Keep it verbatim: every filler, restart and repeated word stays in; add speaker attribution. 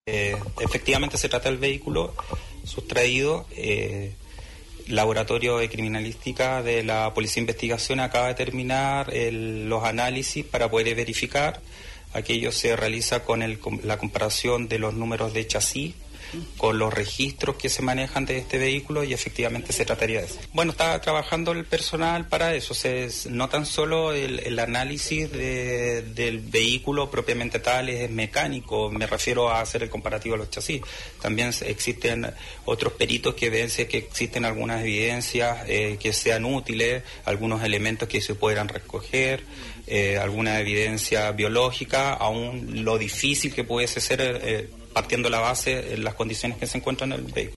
Speaker 1: Eh, efectivamente se trata del vehículo sustraído. Eh, Laboratorio de Criminalística de la Policía de Investigación acaba de terminar el, los análisis para poder verificar. Aquello se realiza con, el, con la comparación de los números de chasis con los registros que se manejan de este vehículo y efectivamente se trataría de eso. Bueno, está trabajando el personal para eso, se, no tan solo el, el análisis de, del vehículo propiamente tal es mecánico, me refiero a hacer el comparativo de los chasis, también existen otros peritos que ven si que existen algunas evidencias eh, que sean útiles, algunos elementos que se puedan recoger, eh, alguna evidencia biológica, aún lo difícil que pudiese ser eh, partiendo la base en las condiciones que se encuentran en el vehículo.